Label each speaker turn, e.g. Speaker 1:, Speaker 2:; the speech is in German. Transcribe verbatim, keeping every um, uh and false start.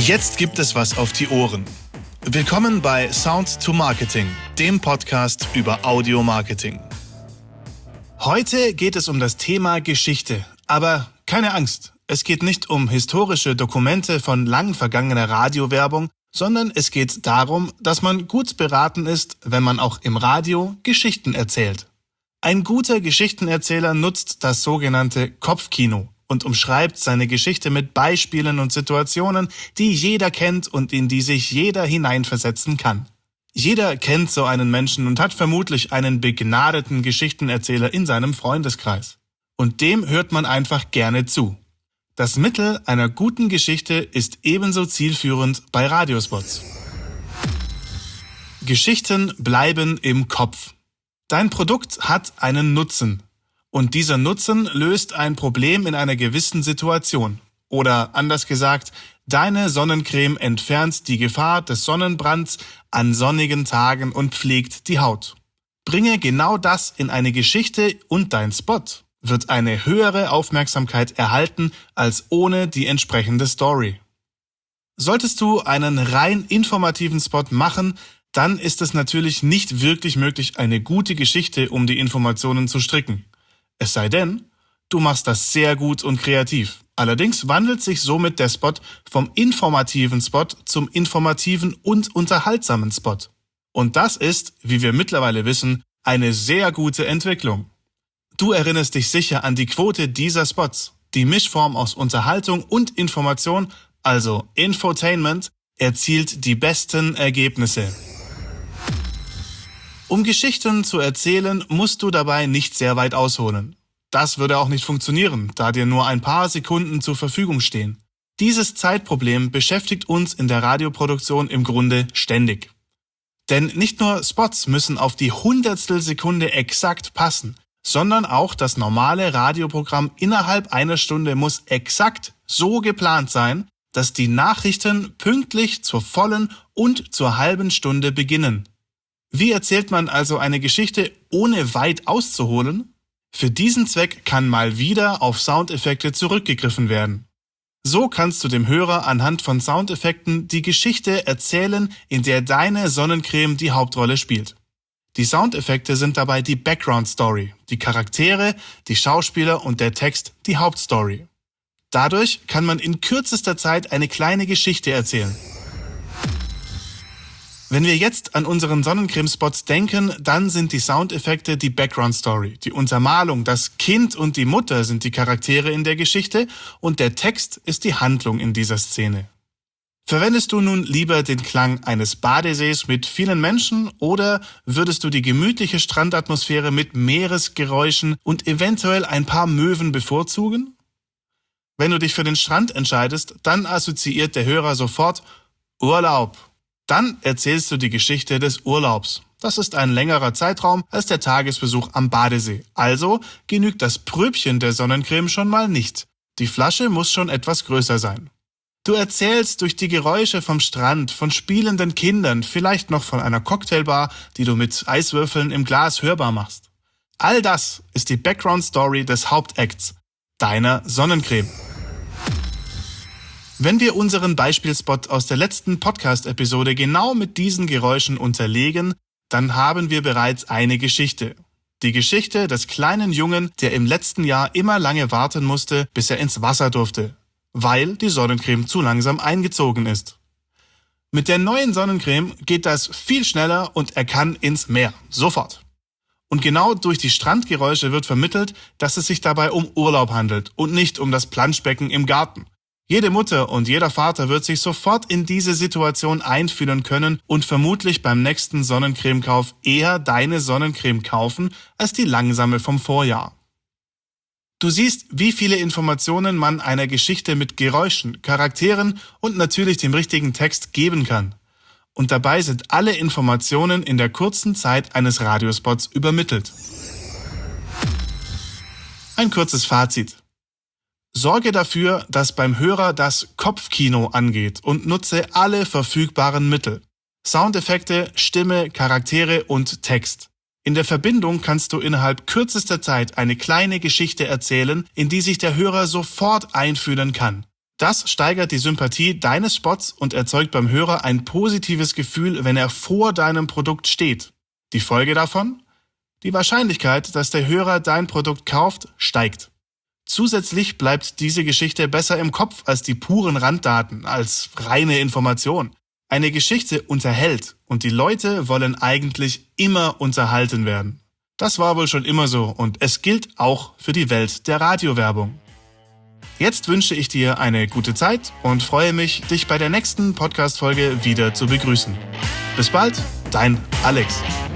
Speaker 1: Jetzt gibt es was auf die Ohren. Willkommen bei Sound to Marketing, dem Podcast über Audio-Marketing. Heute geht es um das Thema Geschichte. Aber keine Angst, es geht nicht um historische Dokumente von lang vergangener Radiowerbung, sondern es geht darum, dass man gut beraten ist, wenn man auch im Radio Geschichten erzählt. Ein guter Geschichtenerzähler nutzt das sogenannte Kopfkino und umschreibt seine Geschichte mit Beispielen und Situationen, die jeder kennt und in die sich jeder hineinversetzen kann. Jeder kennt so einen Menschen und hat vermutlich einen begnadeten Geschichtenerzähler in seinem Freundeskreis. Und dem hört man einfach gerne zu. Das Mittel einer guten Geschichte ist ebenso zielführend bei Radiospots. Geschichten bleiben im Kopf. Dein Produkt hat einen Nutzen. Und dieser Nutzen löst ein Problem in einer gewissen Situation. Oder anders gesagt, deine Sonnencreme entfernt die Gefahr des Sonnenbrands an sonnigen Tagen und pflegt die Haut. Bringe genau das in eine Geschichte und dein Spot wird eine höhere Aufmerksamkeit erhalten als ohne die entsprechende Story. Solltest du einen rein informativen Spot machen, dann ist es natürlich nicht wirklich möglich, eine gute Geschichte um die Informationen zu stricken. Es sei denn, du machst das sehr gut und kreativ. Allerdings wandelt sich somit der Spot vom informativen Spot zum informativen und unterhaltsamen Spot. Und das ist, wie wir mittlerweile wissen, eine sehr gute Entwicklung. Du erinnerst dich sicher an die Quote dieser Spots. Die Mischform aus Unterhaltung und Information, also Infotainment, erzielt die besten Ergebnisse. Um Geschichten zu erzählen, musst du dabei nicht sehr weit ausholen. Das würde auch nicht funktionieren, da dir nur ein paar Sekunden zur Verfügung stehen. Dieses Zeitproblem beschäftigt uns in der Radioproduktion im Grunde ständig. Denn nicht nur Spots müssen auf die Hundertstel Sekunde exakt passen, sondern auch das normale Radioprogramm innerhalb einer Stunde muss exakt so geplant sein, dass die Nachrichten pünktlich zur vollen und zur halben Stunde beginnen. Wie erzählt man also eine Geschichte, ohne weit auszuholen? Für diesen Zweck kann mal wieder auf Soundeffekte zurückgegriffen werden. So kannst du dem Hörer anhand von Soundeffekten die Geschichte erzählen, in der deine Sonnencreme die Hauptrolle spielt. Die Soundeffekte sind dabei die Background Story, die Charaktere, die Schauspieler und der Text die Hauptstory. Dadurch kann man in kürzester Zeit eine kleine Geschichte erzählen. Wenn wir jetzt an unseren Sonnencreme-Spots denken, dann sind die Soundeffekte die Background Story, die Untermalung, das Kind und die Mutter sind die Charaktere in der Geschichte und der Text ist die Handlung in dieser Szene. Verwendest du nun lieber den Klang eines Badesees mit vielen Menschen oder würdest du die gemütliche Strandatmosphäre mit Meeresgeräuschen und eventuell ein paar Möwen bevorzugen? Wenn du dich für den Strand entscheidest, dann assoziiert der Hörer sofort Urlaub. Dann erzählst du die Geschichte des Urlaubs. Das ist ein längerer Zeitraum als der Tagesbesuch am Badesee. Also genügt das Pröbchen der Sonnencreme schon mal nicht. Die Flasche muss schon etwas größer sein. Du erzählst durch die Geräusche vom Strand, von spielenden Kindern, vielleicht noch von einer Cocktailbar, die du mit Eiswürfeln im Glas hörbar machst. All das ist die Background Story des Hauptacts, deiner Sonnencreme. Wenn wir unseren Beispielspot aus der letzten Podcast-Episode genau mit diesen Geräuschen unterlegen, dann haben wir bereits eine Geschichte. Die Geschichte des kleinen Jungen, der im letzten Jahr immer lange warten musste, bis er ins Wasser durfte, weil die Sonnencreme zu langsam eingezogen ist. Mit der neuen Sonnencreme geht das viel schneller und er kann ins Meer, sofort. Und genau durch die Strandgeräusche wird vermittelt, dass es sich dabei um Urlaub handelt und nicht um das Planschbecken im Garten. Jede Mutter und jeder Vater wird sich sofort in diese Situation einfühlen können und vermutlich beim nächsten Sonnencremekauf eher deine Sonnencreme kaufen als die langsame vom Vorjahr. Du siehst, wie viele Informationen man einer Geschichte mit Geräuschen, Charakteren und natürlich dem richtigen Text geben kann. Und dabei sind alle Informationen in der kurzen Zeit eines Radiospots übermittelt. Ein kurzes Fazit. Sorge dafür, dass beim Hörer das Kopfkino angeht und nutze alle verfügbaren Mittel. Soundeffekte, Stimme, Charaktere und Text. In der Verbindung kannst du innerhalb kürzester Zeit eine kleine Geschichte erzählen, in die sich der Hörer sofort einfühlen kann. Das steigert die Sympathie deines Spots und erzeugt beim Hörer ein positives Gefühl, wenn er vor deinem Produkt steht. Die Folge davon? Die Wahrscheinlichkeit, dass der Hörer dein Produkt kauft, steigt. Zusätzlich bleibt diese Geschichte besser im Kopf als die puren Randdaten, als reine Information. Eine Geschichte unterhält und die Leute wollen eigentlich immer unterhalten werden. Das war wohl schon immer so und es gilt auch für die Welt der Radiowerbung. Jetzt wünsche ich dir eine gute Zeit und freue mich, dich bei der nächsten Podcast-Folge wieder zu begrüßen. Bis bald, dein Alex.